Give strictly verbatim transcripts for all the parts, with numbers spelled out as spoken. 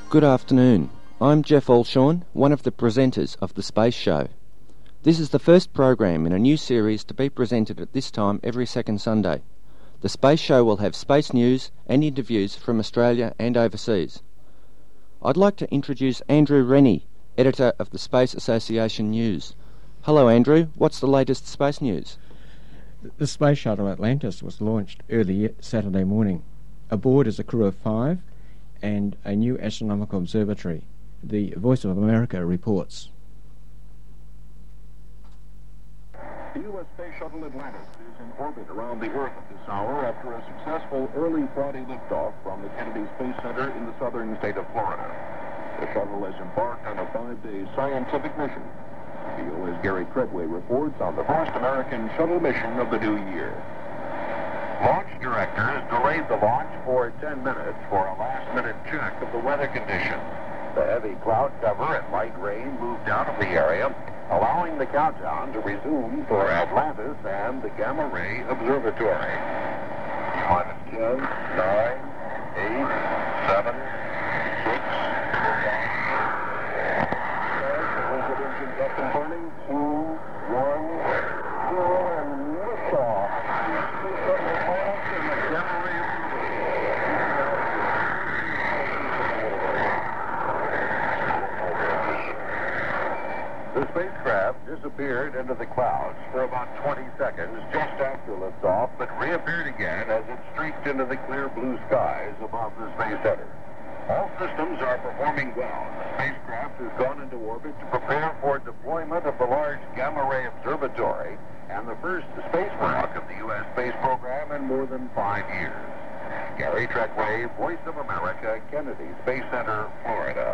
Good afternoon. I'm Jeff Alshorn, one of the presenters of The Space Show. This is the first program in a new series to be presented at this time every second Sunday. The Space Show will have space news and interviews from Australia and overseas. I'd like to introduce Andrew Rennie, editor of the Space Association News. Hello Andrew, what's the latest space news? The Space Shuttle Atlantis was launched early Saturday morning. Aboard is a crew of five and a new astronomical observatory. The Voice of America reports. The U S Space Shuttle Atlantis is in orbit around the Earth at this hour after a successful early Friday liftoff from the Kennedy Space Center in the southern state of Florida. The shuttle has embarked on a five-day scientific mission. V O A's Gary Treadway reports on the first American shuttle mission of the new year. Launch directors delayed the launch for ten minutes for a last-minute check of the weather conditions. The heavy cloud cover and light rain moved out of the area, allowing the countdown to resume for Atlantis and the Gamma Ray Observatory. Minus ten, nine, eight, seven, six, five, engines up and burning, two, one, zero, and liftoff. The spacecraft disappeared into the clouds for about twenty seconds just after liftoff, but reappeared again as it streaked into the clear blue skies above the Space Center. All systems are performing well. The spacecraft has gone into orbit to prepare for deployment of the large Gamma Ray Observatory and the first spacewalk of the U S space program in more than five years. Gary Treadway, Voice of America, Kennedy Space Center, Florida.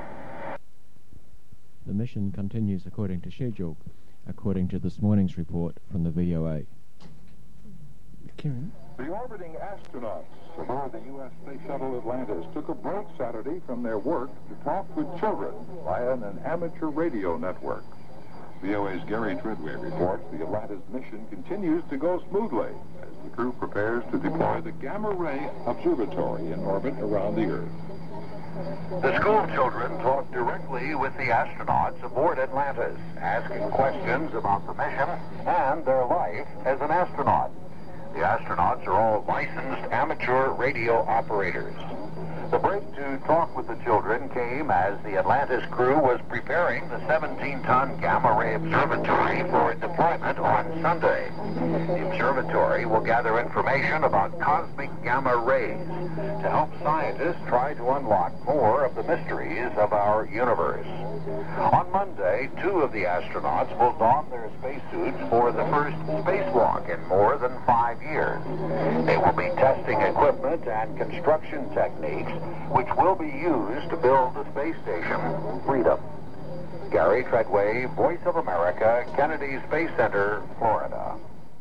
The mission continues according to schedule, according to this morning's report from the V O A. Kieran? The orbiting astronauts aboard the U S Space Shuttle Atlantis took a break Saturday from their work to talk with children via an amateur radio network. V O A's Gary Treadway reports the Atlantis mission continues to go smoothly as the crew prepares to deploy the Gamma Ray Observatory in orbit around the Earth. The school children talked directly with the astronauts aboard Atlantis, asking questions about the mission and their life as an astronaut. The astronauts are all licensed amateur radio operators. The break to talk with the children came as the Atlantis crew was preparing the seventeen-ton Gamma Ray Observatory for deployment on Sunday. The observatory will gather information about cosmic gamma rays to help scientists try to unlock more of the mysteries of our universe. On Monday, two of the astronauts will don their spacesuits for the first spacewalk in more than five years. They will be testing equipment and construction techniques which will be used to build the space station Freedom. Gary Treadway, Voice of America, Kennedy Space Center, Florida.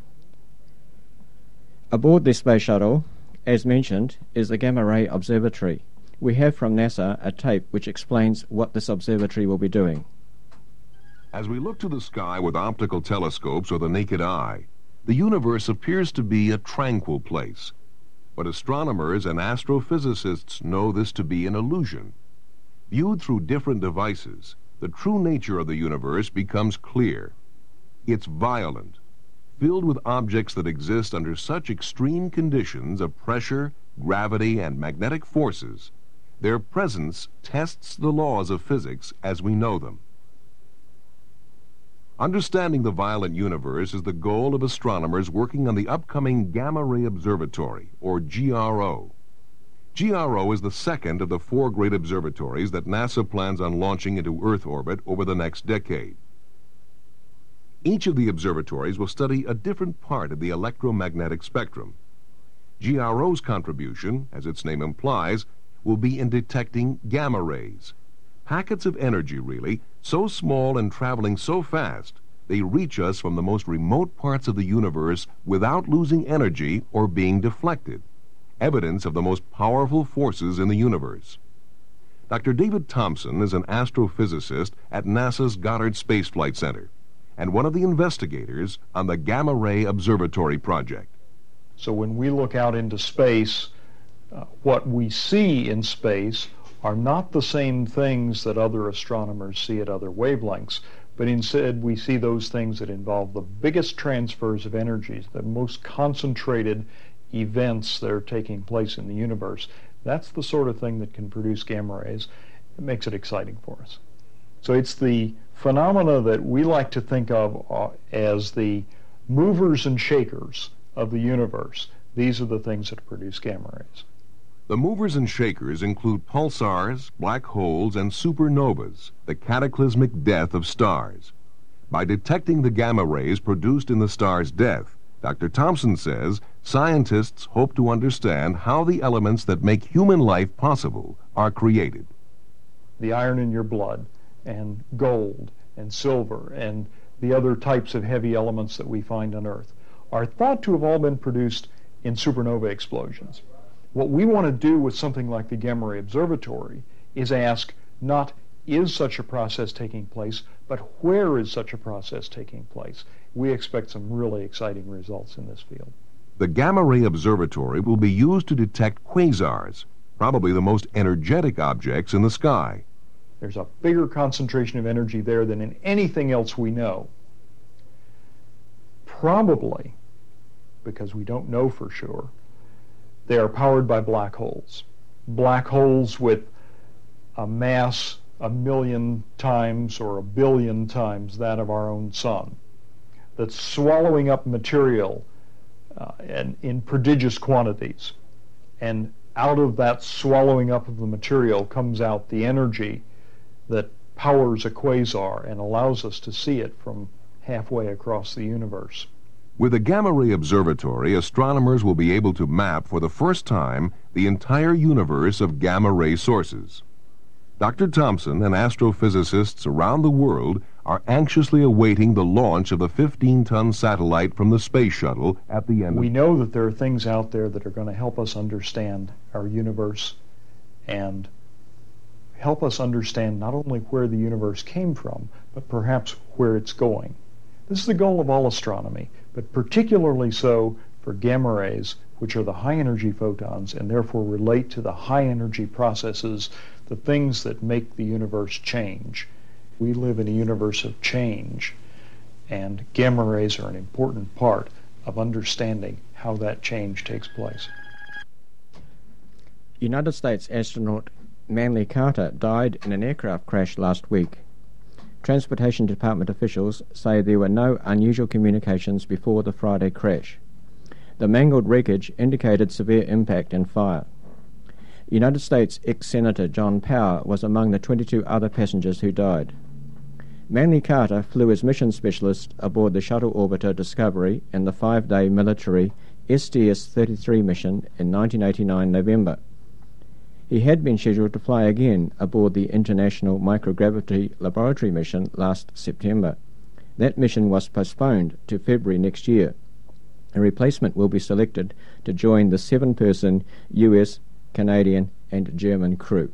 Aboard this space shuttle, as mentioned, is the Gamma Ray Observatory. We have from NASA a tape which explains what this observatory will be doing. As we look to the sky with optical telescopes or the naked eye, the universe appears to be a tranquil place. But astronomers and astrophysicists know this to be an illusion. Viewed through different devices, the true nature of the universe becomes clear. It's violent, filled with objects that exist under such extreme conditions of pressure, gravity, and magnetic forces. Their presence tests the laws of physics as we know them. Understanding the violent universe is the goal of astronomers working on the upcoming Gamma Ray Observatory, or G R O. G R O is the second of the four great observatories that NASA plans on launching into Earth orbit over the next decade. Each of the observatories will study a different part of the electromagnetic spectrum. G R O's contribution, as its name implies, will be in detecting gamma rays. Packets of energy, really, so small and traveling so fast, they reach us from the most remote parts of the universe without losing energy or being deflected. Evidence of the most powerful forces in the universe. Doctor David Thompson is an astrophysicist at NASA's Goddard Space Flight Center and one of the investigators on the Gamma Ray Observatory project. So when we look out into space, uh, what we see in space are not the same things that other astronomers see at other wavelengths, but instead we see those things that involve the biggest transfers of energies, the most concentrated events that are taking place in the universe. That's the sort of thing that can produce gamma rays. It makes it exciting for us. So it's the phenomena that we like to think of uh, as the movers and shakers of the universe. These are the things that produce gamma rays. The movers and shakers include pulsars, black holes, and supernovas, the cataclysmic death of stars. By detecting the gamma rays produced in the star's death, Doctor Thompson says scientists hope to understand how the elements that make human life possible are created. The iron in your blood, and gold, and silver, and the other types of heavy elements that we find on Earth are thought to have all been produced in supernova explosions. What we want to do with something like the Gamma Ray Observatory is ask not is such a process taking place, but where is such a process taking place? We expect some really exciting results in this field. The Gamma Ray Observatory will be used to detect quasars, probably the most energetic objects in the sky. There's a bigger concentration of energy there than in anything else we know. Probably, because we don't know for sure, they are powered by black holes. Black holes with a mass a million times or a billion times that of our own sun, that's swallowing up material uh, and in prodigious quantities. And out of that swallowing up of the material comes out the energy that powers a quasar and allows us to see it from halfway across the universe. With the Gamma Ray Observatory, astronomers will be able to map for the first time the entire universe of gamma ray sources. Doctor Thompson and astrophysicists around the world are anxiously awaiting the launch of the fifteen-ton satellite from the space shuttle at the end. We know that there are things out there that are going to help us understand our universe and help us understand not only where the universe came from, but perhaps where it's going. This is the goal of all astronomy, but particularly so for gamma rays, which are the high-energy photons and therefore relate to the high-energy processes, the things that make the universe change. We live in a universe of change, and gamma rays are an important part of understanding how that change takes place. United States astronaut Manley Carter died in an aircraft crash last week. Transportation Department officials say there were no unusual communications before the Friday crash. The mangled wreckage indicated severe impact and fire. United States ex-Senator John Power was among the twenty-two other passengers who died. Manley Carter flew as mission specialist aboard the shuttle orbiter Discovery in the five-day military S T S thirty-three mission in nineteen eighty-nine November. He had been scheduled to fly again aboard the International Microgravity Laboratory mission last September. That mission was postponed to February next year. A replacement will be selected to join the seven-person U S, Canadian and German crew.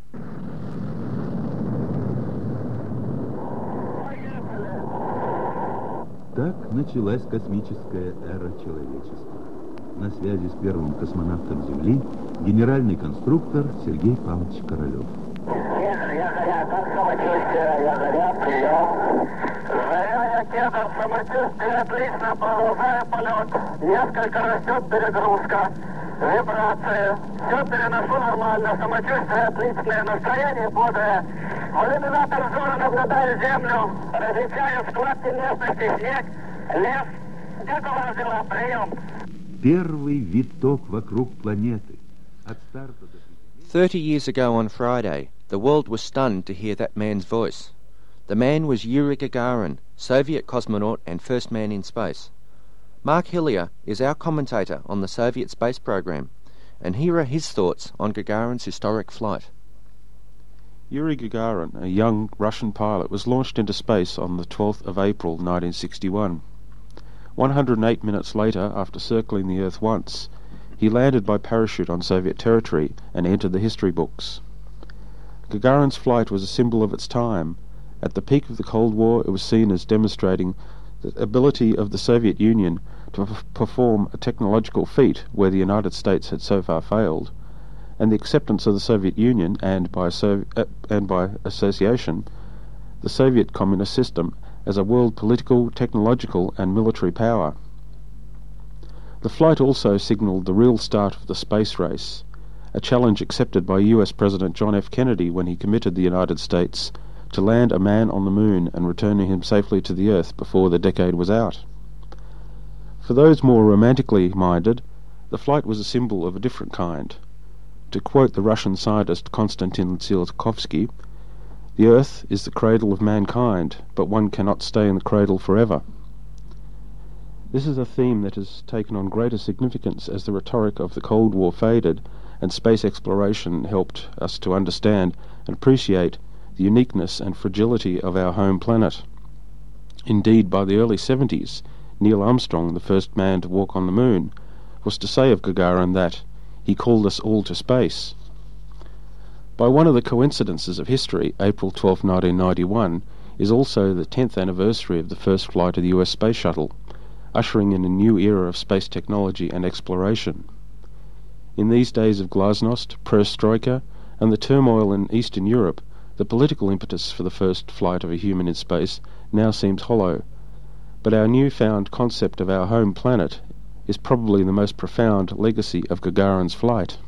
Так началась космическая эра человечества. На связи с первым космонавтом Земли генеральный конструктор Сергей Павлович Королев. Ягоря, как самочувствие? Ягоря, прием. Заря, ракета, самочувствие, отлично, продолжаю полет. Несколько растет перегрузка, вибрация. Все переношу нормально, самочувствие отличное, настроение бодрое. В иллюминатор взора наблюдаю Землю, различаю складки местности, снег, лес. Как у вас дела? Прием. Первый виток вокруг планеты. От старта до... Thirty years ago on Friday, the world was stunned to hear that man's voice. The man was Yuri Gagarin, Soviet cosmonaut and first man in space. Mark Hillier is our commentator on the Soviet space program, and here are his thoughts on Gagarin's historic flight. Yuri Gagarin, a young Russian pilot, was launched into space on the twelfth of April nineteen sixty-one. one hundred eight minutes later, after circling the Earth once, he landed by parachute on Soviet territory and entered the history books. Gagarin's flight was a symbol of its time. At the peak of the Cold War, it was seen as demonstrating the ability of the Soviet Union to p- perform a technological feat where the United States had so far failed. and the acceptance of the Soviet Union and by, so, uh, and by association, the Soviet communist system as a world political, technological and military power. The flight also signalled the real start of the space race, a challenge accepted by U S President John F. Kennedy when he committed the United States to land a man on the moon and returning him safely to the Earth before the decade was out. For those more romantically minded, the flight was a symbol of a different kind. To quote the Russian scientist Konstantin Tsiolkovsky, "The Earth is the cradle of mankind, but one cannot stay in the cradle forever." This is a theme that has taken on greater significance as the rhetoric of the Cold War faded and space exploration helped us to understand and appreciate the uniqueness and fragility of our home planet. Indeed, by the early seventies, Neil Armstrong, the first man to walk on the moon, was to say of Gagarin that he called us all to space. By one of the coincidences of history, April twelfth, nineteen ninety-one is also the tenth anniversary of the first flight of the U S Space Shuttle, ushering in a new era of space technology and exploration. In these days of glasnost, perestroika, and the turmoil in Eastern Europe, the political impetus for the first flight of a human in space now seems hollow, but our newfound concept of our home planet is probably the most profound legacy of Gagarin's flight.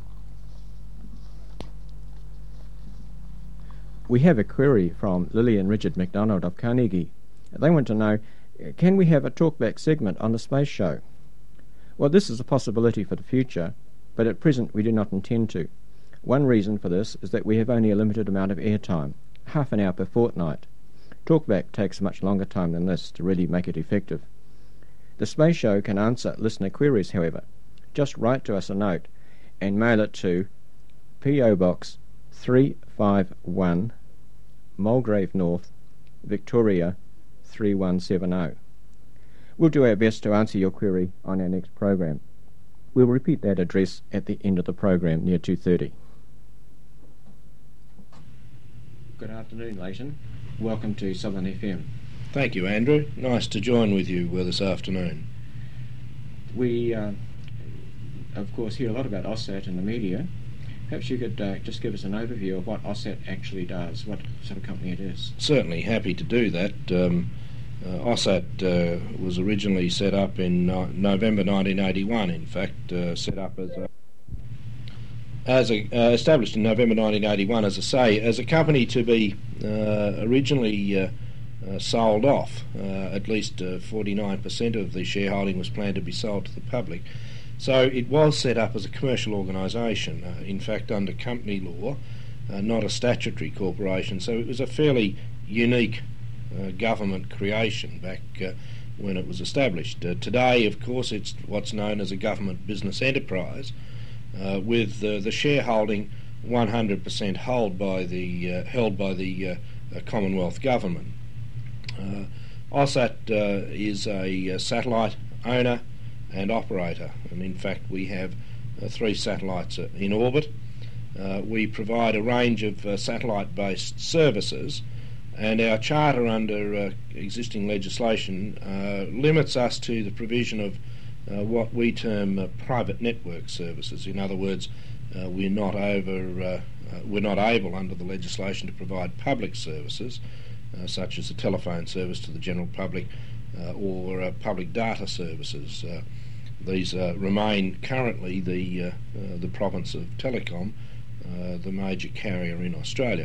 We have a query from Lily and Richard MacDonald of Carnegie. They want to know, can we have a talkback segment on the space show? Well, this is a possibility for the future, but at present we do not intend to. One reason for this is that we have only a limited amount of airtime, half an hour per fortnight. Talkback takes much longer time than this to really make it effective. The space show can answer listener queries, however. Just write to us a note and mail it to P O Box three five one, Mulgrave North, Victoria three one seven zero. We'll do our best to answer your query on our next program. We'll repeat that address at the end of the program near two thirty. Good afternoon, Leighton. Welcome to Southern F M. Thank you, Andrew. Nice to join with you uh, this afternoon. We, uh, of course, hear a lot about AUSSAT in the media. Perhaps you could uh, just give us an overview of what AUSSAT actually does, what sort of company it is. Certainly, happy to do that. Um, uh, AUSSAT uh, was originally set up in no- November nineteen eighty-one, in fact, uh, set up as a As a, uh, established in November nineteen eighty-one, as I say, as a company to be uh, originally uh, uh, sold off. Uh, at least uh, forty-nine percent of the shareholding was planned to be sold to the public. So it was set up as a commercial organisation, uh, in fact under company law, uh, not a statutory corporation. So it was a fairly unique uh, government creation back uh, when it was established. Uh, today, of course, it's what's known as a government business enterprise, Uh, with uh, the shareholding one hundred percent held by the uh, held by the uh, uh, Commonwealth government. Uh, AUSSAT uh, is a, a satellite owner and operator, and in fact we have uh, three satellites uh, in orbit. Uh, we provide a range of uh, satellite-based services, and our charter under uh, existing legislation uh, limits us to the provision of Uh, what we term uh, private network services. In other words, uh, we're not over, uh, uh, we're not able under the legislation to provide public services, uh, such as a telephone service to the general public uh, or uh, public data services. Uh, these uh, remain currently the uh, uh, the province of Telecom, uh, the major carrier in Australia.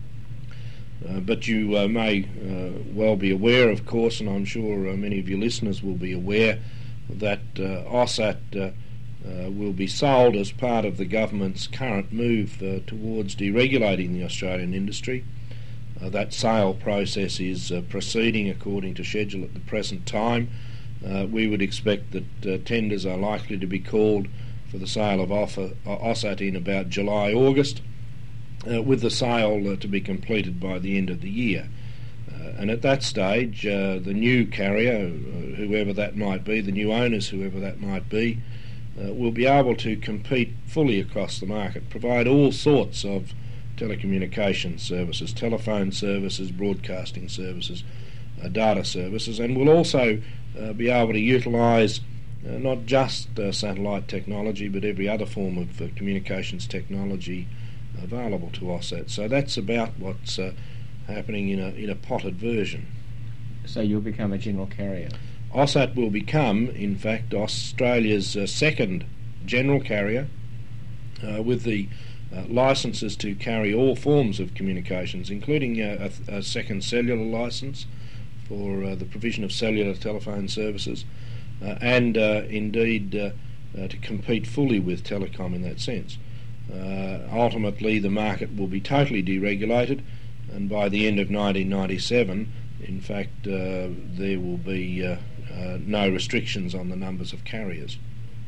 Uh, but you uh, may uh, well be aware, of course, and I'm sure uh, many of your listeners will be aware, that uh, AUSSAT uh, uh, will be sold as part of the government's current move uh, towards deregulating the Australian industry. Uh, that sale process is uh, proceeding according to schedule at the present time. Uh, we would expect that uh, tenders are likely to be called for the sale of offer, uh, AUSSAT in about July, August, uh, with the sale uh, to be completed by the end of the year. Uh, and at that stage, uh, the new carrier, uh, whoever that might be, the new owners, whoever that might be, uh, will be able to compete fully across the market, provide all sorts of telecommunications services, telephone services, broadcasting services, uh, data services, and will also uh, be able to utilise uh, not just uh, satellite technology, but every other form of uh, communications technology available to AUSSAT. So that's about what's uh, happening in a in a potted version. So you'll become a general carrier? AUSSAT will become, in fact, Australia's uh, second general carrier uh, with the uh, licences to carry all forms of communications, including uh, a, a second cellular licence for uh, the provision of cellular telephone services, uh, and uh, indeed uh, uh, to compete fully with telecom in that sense. Uh, ultimately, the market will be totally deregulated, and by the end of nineteen ninety-seven, in fact, uh, there will be uh, uh, no restrictions on the numbers of carriers.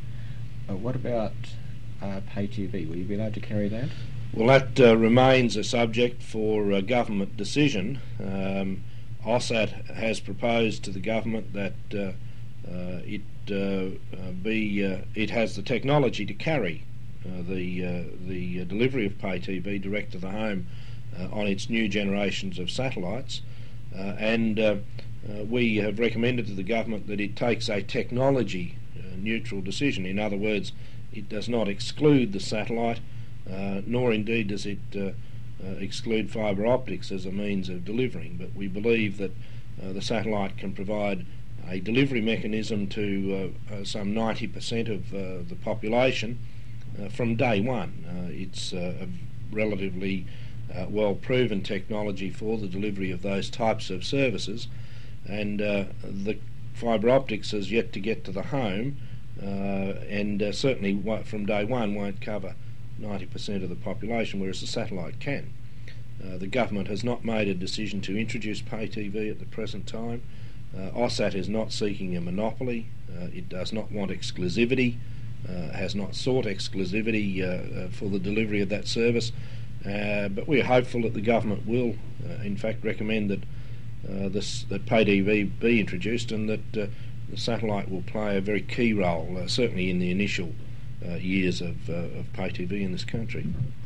Uh, what about uh, pay T V? Will you be allowed to carry that? Well, that uh, remains a subject for uh, government decision. Um, AUSSAT has proposed to the government that uh, uh, it uh, uh, be uh, it has the technology to carry uh, the uh, the uh, delivery of pay T V direct to the home uh, on its new generations of satellites, uh, and uh, uh, we have recommended to the government that it takes a technology uh, neutral decision. In other words, it does not exclude the satellite, uh, nor indeed does it uh, uh, exclude fibre optics as a means of delivering, but we believe that uh, the satellite can provide a delivery mechanism to uh, uh, some ninety percent of uh, the population uh, from day one. Uh, it's uh, a relatively uh, well-proven technology for the delivery of those types of services, and uh, the fibre optics has yet to get to the home, uh, and uh, certainly w- from day one won't cover ninety percent of the population, whereas the satellite can. Uh, the government has not made a decision to introduce pay T V at the present time. Uh, AUSSAT is not seeking a monopoly. Uh, it does not want exclusivity, uh, has not sought exclusivity uh, uh, for the delivery of that service, uh, but we are hopeful that the government will, uh, in fact, recommend that uh, this, that pay T V be introduced, and that uh, the satellite will play a very key role, uh, certainly in the initial uh, years of, uh, of pay T V in this country.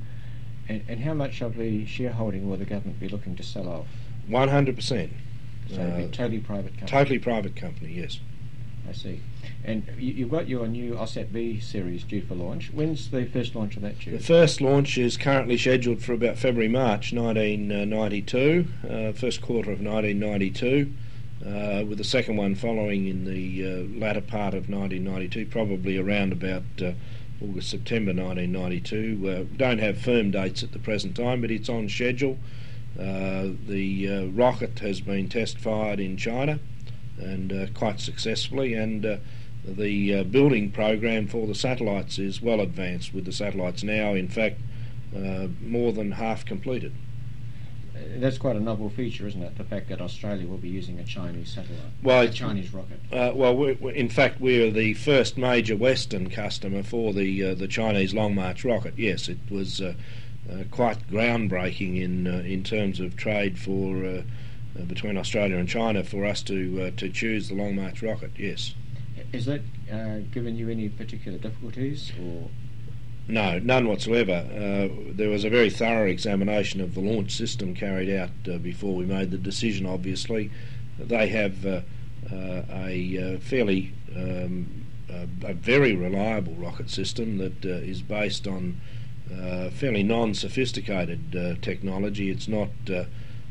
And, and how much of the shareholding will the government be looking to sell off? one hundred percent. So it'll be a totally private company? Totally private company, yes. I see. And you, you've got your new AUSSAT V series due for launch. When's the first launch of that due? The first launch is currently scheduled for about February, March nineteen ninety-two, uh, first quarter of nineteen ninety-two, uh, with the second one following in the uh, latter part of nineteen ninety-two, probably around about uh, August, September nineteen ninety-two. Uh, don't have firm dates at the present time, but it's on schedule. Uh, the uh, rocket has been test fired in China, and uh, quite successfully, and uh, the uh, building program for the satellites is well advanced, with the satellites now in fact uh, more than half completed. Uh, that's quite a novel feature, isn't it, the fact that Australia will be using a Chinese satellite, well, a Chinese rocket? Uh, well, we're, we're, in fact we are the first major Western customer for the uh, the Chinese Long March rocket. Yes, it was uh, uh, quite groundbreaking in uh, in terms of trade for uh, uh, between Australia and China for us to uh, to choose the Long March rocket. Yes. Is that uh, given you any particular difficulties, or? No, none whatsoever. Uh, there was a very thorough examination of the launch system carried out uh, before we made the decision, obviously. They have uh, uh, a uh, fairly, um, uh, a very reliable rocket system that uh, is based on uh, fairly non-sophisticated uh, technology. It's not uh,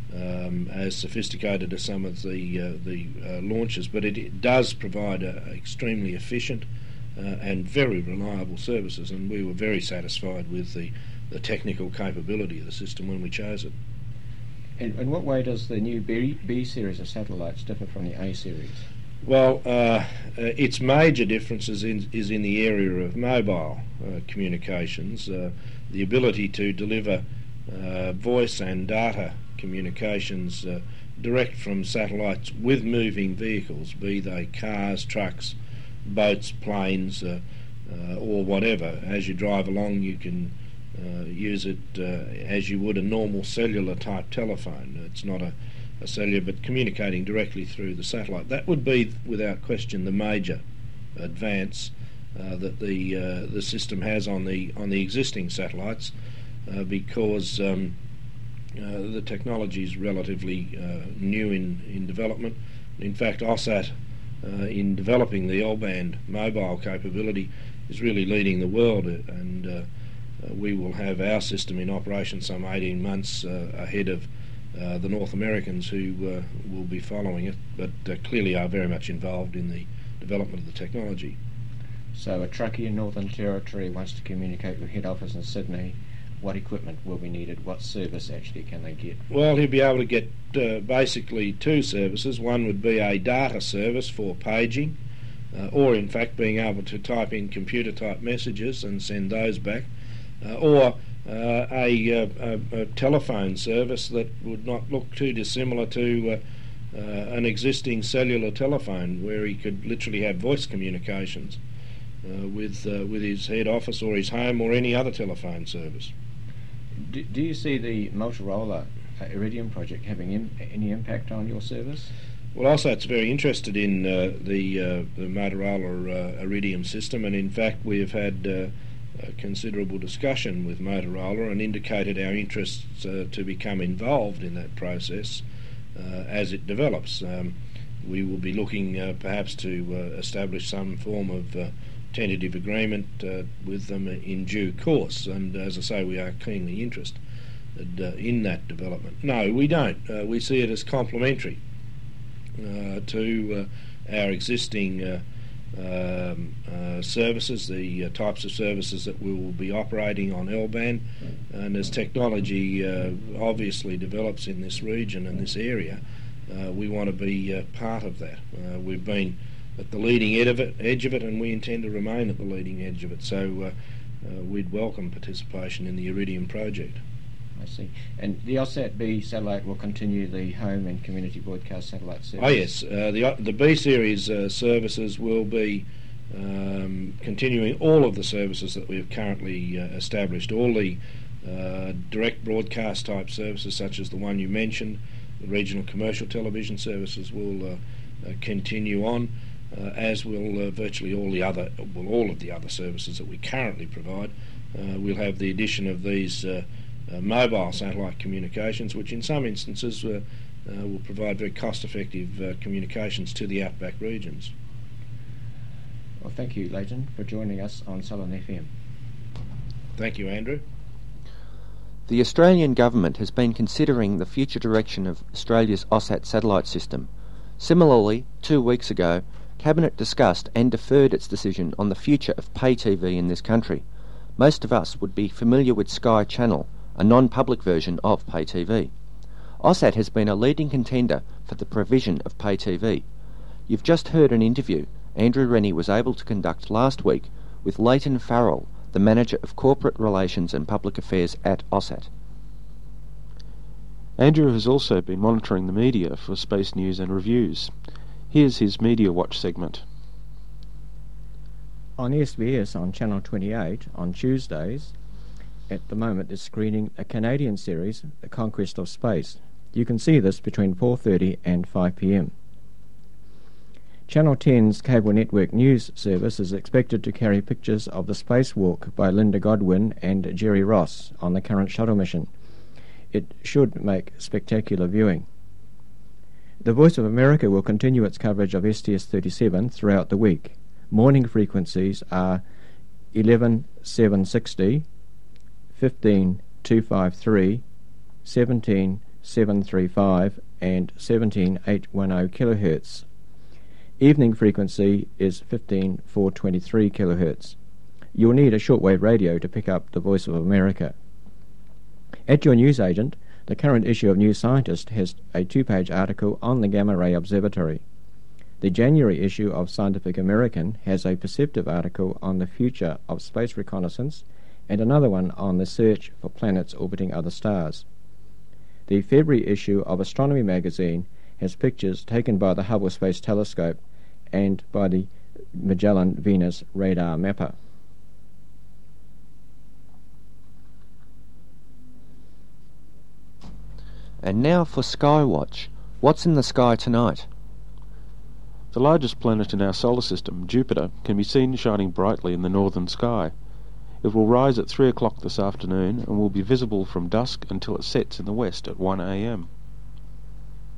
um, as sophisticated as some of the, uh, the uh, launches, but it, it does provide a, a extremely efficient Uh, and very reliable services, and we were very satisfied with the, the technical capability of the system when we chose it. In, in what way does the new B, B series of satellites differ from the A series? Well, uh, uh, its major differences in, is in the area of mobile uh, communications, uh, the ability to deliver uh, voice and data communications uh, direct from satellites with moving vehicles, be they cars, trucks, boats, planes, uh, uh, or whatever. As you drive along, you can uh, use it uh, as you would a normal cellular type telephone. It's not a, a cellular, but communicating directly through the satellite. That would be, without question, the major advance uh, that the uh, the system has on the on the existing satellites, uh, because um, uh, the technology is relatively uh, new in in development. In fact, AUSSAT uh, in developing the L-band mobile capability is really leading the world, and uh, uh, we will have our system in operation some eighteen months uh, ahead of uh, the North Americans, who uh, will be following it, but uh, clearly are very much involved in the development of the technology. So a truckie in Northern Territory wants to communicate with head office in Sydney. What equipment will be needed? What service actually can they get? Well, he'll be able to get uh, basically two services. One would be a data service for paging, uh, or in fact being able to type in computer type messages and send those back, uh, or uh, a, a, a telephone service that would not look too dissimilar to uh, uh, an existing cellular telephone, where he could literally have voice communications uh, with, uh, with his head office or his home or any other telephone service. Do, do you see the Motorola uh, Iridium project having im- any impact on your service? Well, AUSAT's very interested in uh, the, uh, the Motorola uh, Iridium system, and in fact we have had uh, a considerable discussion with Motorola and indicated our interests uh, to become involved in that process uh, as it develops. Um, we will be looking uh, perhaps to uh, establish some form of uh, tentative agreement uh, with them in due course, and as I say, we are keenly interested uh, in that development. No, we don't. Uh, we see it as complementary uh, to uh, our existing uh, um, uh, services, the uh, types of services that we will be operating on L-band, and as technology uh, obviously develops in this region and this area, uh, we want to be uh, part of that. Uh, we've been at the leading edge of it, edge of it, and we intend to remain at the leading edge of it. So uh, uh, we'd welcome participation in the Iridium project. I see. And the AUSAT B satellite will continue the home and community broadcast satellite service? Oh yes, uh, the the B series uh, services will be um, continuing all of the services that we have currently uh, established. All the uh, direct broadcast type services, such as the one you mentioned, the regional commercial television services will uh, uh, continue on. Uh, as will uh, virtually all the other, well, all of the other services that we currently provide. Uh, we'll have the addition of these uh, uh, mobile satellite communications, which in some instances uh, uh, will provide very cost-effective uh, communications to the outback regions. Well, thank you, Leighton, for joining us on Southern F M. Thank you, Andrew. The Australian government has been considering the future direction of Australia's AUSAT satellite system. Similarly, two weeks ago, Cabinet discussed and deferred its decision on the future of pay T V in this country. Most of us would be familiar with Sky Channel, a non-public version of pay T V. AUSAT has been a leading contender for the provision of pay T V. You've just heard an interview Andrew Rennie was able to conduct last week with Leighton Farrell, the Manager of Corporate Relations and Public Affairs at AUSAT. Andrew has also been monitoring the media for space news and reviews. Here's his Media Watch segment. On S B S on Channel twenty-eight on Tuesdays, at the moment is screening a Canadian series, The Conquest of Space. You can see this between four thirty and five p m. Channel ten's cable network news service is expected to carry pictures of the spacewalk by Linda Godwin and Jerry Ross on the current shuttle mission. It should make spectacular viewing. The Voice of America will continue its coverage of S T S thirty-seven throughout the week. Morning frequencies are eleven seven sixty, fifteen two fifty-three, seventeen seven thirty-five and seventeen eight ten kilohertz. Evening frequency is fifteen four twenty-three kilohertz. You'll need a shortwave radio to pick up the Voice of America. At your newsagent, the current issue of New Scientist has a two-page article on the Gamma Ray Observatory. The January issue of Scientific American has a perceptive article on the future of space reconnaissance and another one on the search for planets orbiting other stars. The February issue of Astronomy magazine has pictures taken by the Hubble Space Telescope and by the Magellan Venus Radar Mapper. And now for Skywatch. What's in the sky tonight? The largest planet in our solar system, Jupiter, can be seen shining brightly in the northern sky. It will rise at three o'clock this afternoon and will be visible from dusk until it sets in the west at one a m.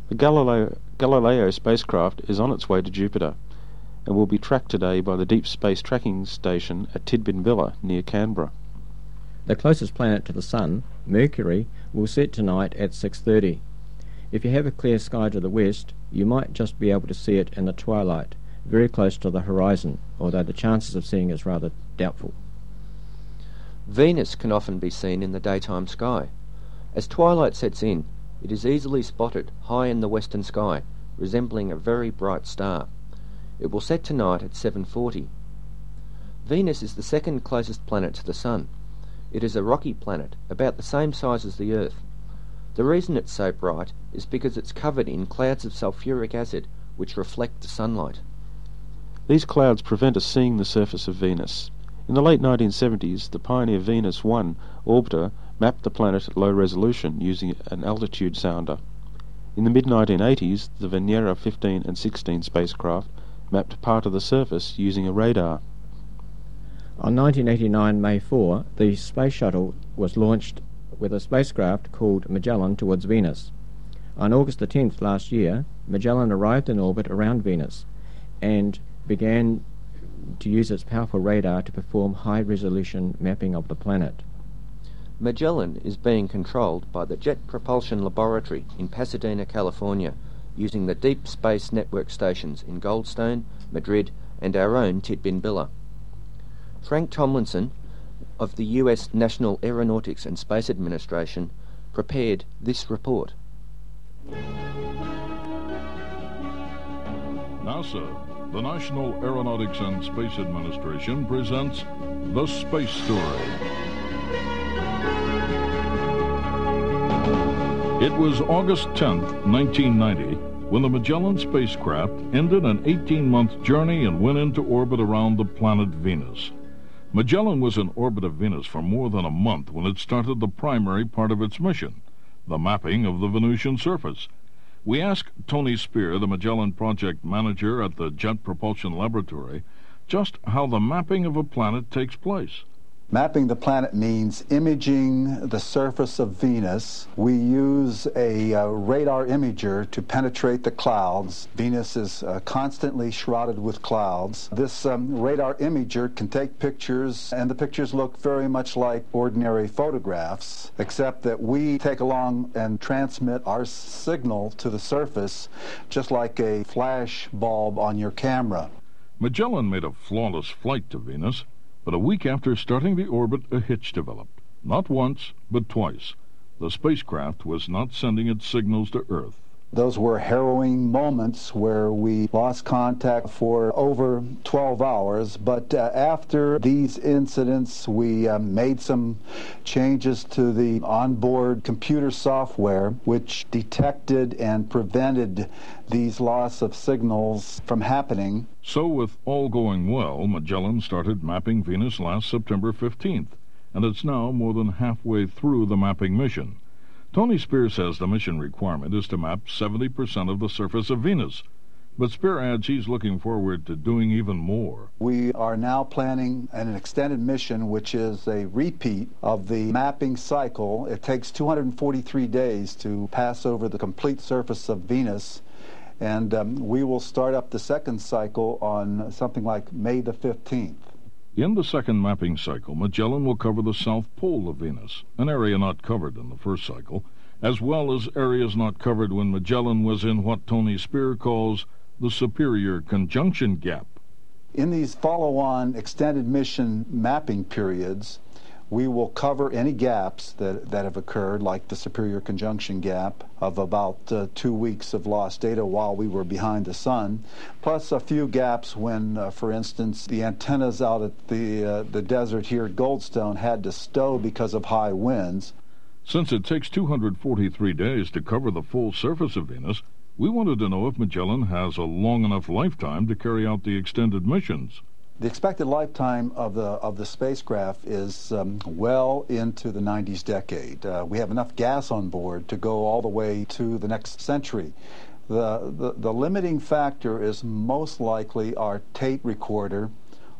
The Galileo, Galileo spacecraft is on its way to Jupiter and will be tracked today by the Deep Space Tracking Station at Tidbinbilla near Canberra. The closest planet to the Sun, Mercury, will set tonight at six thirty. If you have a clear sky to the west, you might just be able to see it in the twilight, very close to the horizon, although the chances of seeing is rather doubtful. Venus can often be seen in the daytime sky. As twilight sets in, it is easily spotted high in the western sky, resembling a very bright star. It will set tonight at seven forty. Venus is the second closest planet to the Sun. It is a rocky planet, about the same size as the Earth. The reason it's so bright is because it's covered in clouds of sulfuric acid, which reflect the sunlight. These clouds prevent us seeing the surface of Venus. In the late nineteen seventies, the Pioneer Venus one orbiter mapped the planet at low resolution using an altitude sounder. In the mid nineteen eighties, the Venera fifteen and sixteen spacecraft mapped part of the surface using a radar. On nineteen eighty-nine May fourth, the Space Shuttle was launched with a spacecraft called Magellan towards Venus. On August the tenth last year, Magellan arrived in orbit around Venus and began to use its powerful radar to perform high-resolution mapping of the planet. Magellan is being controlled by the Jet Propulsion Laboratory in Pasadena, California, using the Deep Space Network stations in Goldstone, Madrid, and our own Tidbinbilla. Frank Tomlinson of the U S National Aeronautics and Space Administration prepared this report. NASA, the National Aeronautics and Space Administration, presents The Space Story. It was August tenth, nineteen ninety, when the Magellan spacecraft ended an eighteen-month journey and went into orbit around the planet Venus. Magellan was in orbit of Venus for more than a month when it started the primary part of its mission, the mapping of the Venusian surface. We asked Tony Spear, the Magellan project manager at the Jet Propulsion Laboratory, just how the mapping of a planet takes place. Mapping the planet means imaging the surface of Venus. We use a uh, radar imager to penetrate the clouds. Venus is uh, constantly shrouded with clouds. This um, radar imager can take pictures, and the pictures look very much like ordinary photographs, except that we take along and transmit our signal to the surface, just like a flash bulb on your camera. Magellan made a flawless flight to Venus. But a week after starting the orbit, a hitch developed. Not once, but twice. The spacecraft was not sending its signals to Earth. Those were harrowing moments where we lost contact for over twelve hours, but uh, after these incidents, we uh, made some changes to the onboard computer software, which detected and prevented these loss of signals from happening. So, with all going well, Magellan started mapping Venus last September fifteenth, and it's now more than halfway through the mapping mission. Tony Spear says the mission requirement is to map seventy percent of the surface of Venus, but Spear adds he's looking forward to doing even more. We are now planning an extended mission, which is a repeat of the mapping cycle. It takes two hundred forty-three days to pass over the complete surface of Venus, and um, we will start up the second cycle on something like May the fifteenth. In the second mapping cycle, Magellan will cover the south pole of Venus, an area not covered in the first cycle, as well as areas not covered when Magellan was in what Tony Spear calls the Superior Conjunction Gap. In these follow-on extended mission mapping periods, we will cover any gaps that, that have occurred, like the Superior Conjunction Gap of about uh, two weeks of lost data while we were behind the sun, plus a few gaps when, uh, for instance, the antennas out at the, uh, the desert here at Goldstone had to stow because of high winds. Since it takes two hundred forty-three days to cover the full surface of Venus, we wanted to know if Magellan has a long enough lifetime to carry out the extended missions. The expected lifetime of the of the spacecraft is um, well into the nineties decade. Uh, we have enough gas on board to go all the way to the next century. The, the, the limiting factor is most likely our tape recorder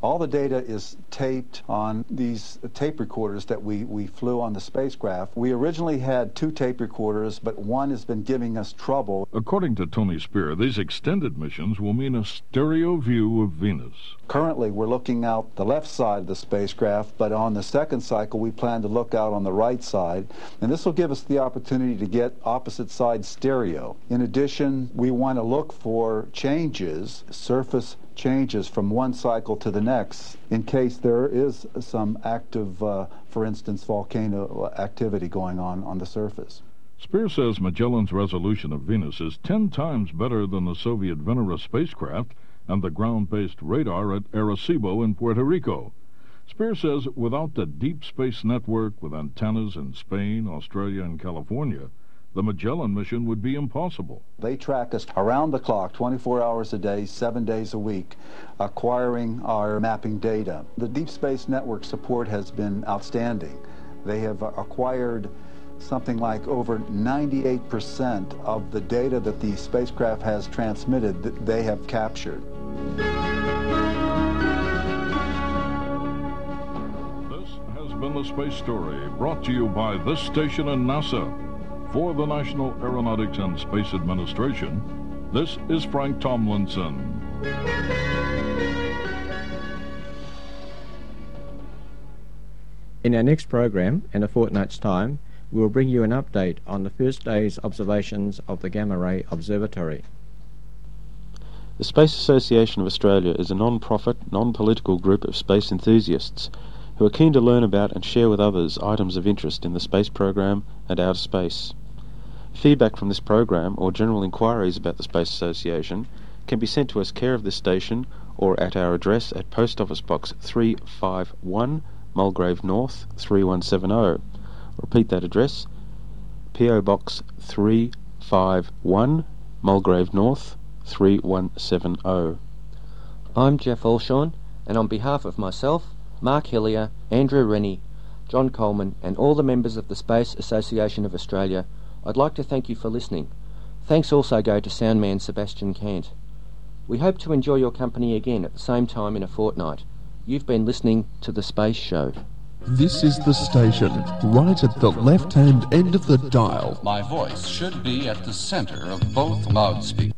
All the data is taped on these tape recorders that we, we flew on the spacecraft. We originally had two tape recorders, but one has been giving us trouble. According to Tony Spear, these extended missions will mean a stereo view of Venus. Currently, we're looking out the left side of the spacecraft, but on the second cycle, we plan to look out on the right side, and this will give us the opportunity to get opposite side stereo. In addition, we want to look for changes, surface changes from one cycle to the next, in case there is some active, uh, for instance, volcano activity going on on the surface. Spear says Magellan's resolution of Venus is ten times better than the Soviet Venera spacecraft and the ground-based radar at Arecibo in Puerto Rico. Spear says without the deep space network with antennas in Spain, Australia, and California, the Magellan mission would be impossible. They track us around the clock, twenty-four hours a day, seven days a week, acquiring our mapping data. The Deep Space Network support has been outstanding. They have acquired something like over ninety-eight percent of the data that the spacecraft has transmitted that they have captured. This has been The Space Story, brought to you by this station and NASA. For the National Aeronautics and Space Administration, this is Frank Tomlinson. In our next program, in a fortnight's time, we will bring you an update on the first day's observations of the Gamma Ray Observatory. The Space Association of Australia is a non-profit, non-political group of space enthusiasts who are keen to learn about and share with others items of interest in the space program and outer space. Feedback from this program or general inquiries about the Space Association can be sent to us care of this station or at our address at Post Office Box three five one, Mulgrave North three one seven zero. Repeat that address, P O Box three five one, Mulgrave North three one seven zero. I'm Jeff Olshorn, and on behalf of myself, Mark Hillier, Andrew Rennie, John Coleman, and all the members of the Space Association of Australia, I'd like to thank you for listening. Thanks also go to soundman Sebastian Cant. We hope to enjoy your company again at the same time in a fortnight. You've been listening to The Space Show. This is the station, right at the left-hand end of the dial. My voice should be at the center of both loudspeakers.